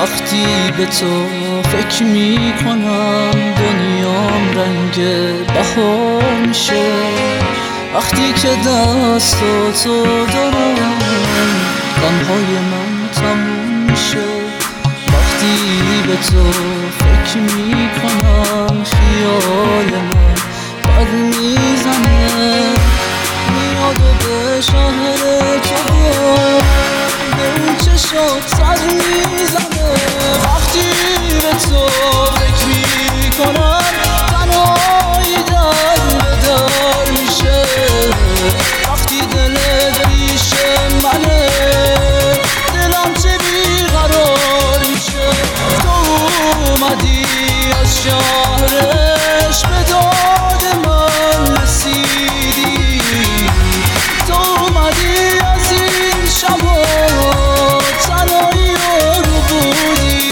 وقتی به تو فکر میکنم دنیام رنگ بهار میشه. وقتی که دستاتو دارم غمهای من تموم میشه. وقتی به تو فکر میکنم خیال من بر میزنه. میاد و به شهر تو به اون چشات سر میزنه. وقتی به تو فکر میکنم تنهایی در به در میشه. وقتی دلت پیش منه دلم چه بیقرار میشه. تو اومدی از شهرش به داد من رسیدی. تو اومدی از این شبا تنهایی رو بودی.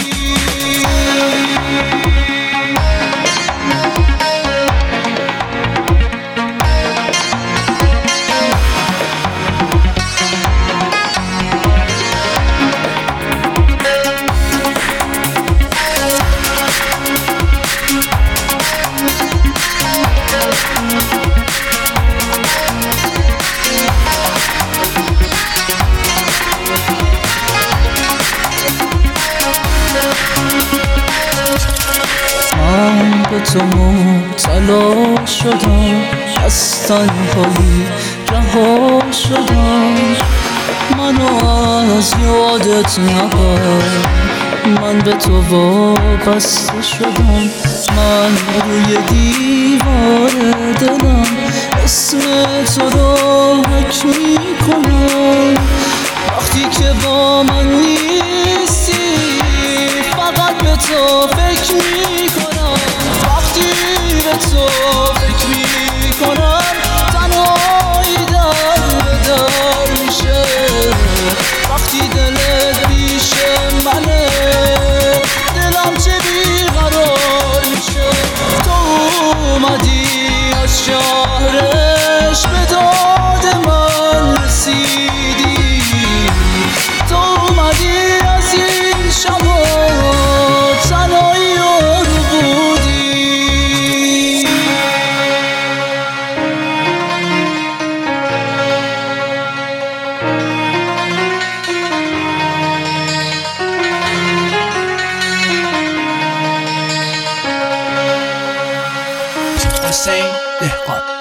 من به تو مبتلا شدم، از تنهایی رها شدم. منو از یادت نبر، من به تو وابسته شدم. من روی دیوار دلم اسم تو رو حک میکنم. وقتی که با من نیستی فقط به تو فکر میکنم. وقتی به تو فکر میکنم تنهایی در به در میشه. وقتی دلت پیش منه دلم چه بیقرار میشه. تو اومدی از شهرش به داد من رسیدی. تو اومدی از این شبا تنهایی رو بودی. حسین دهقان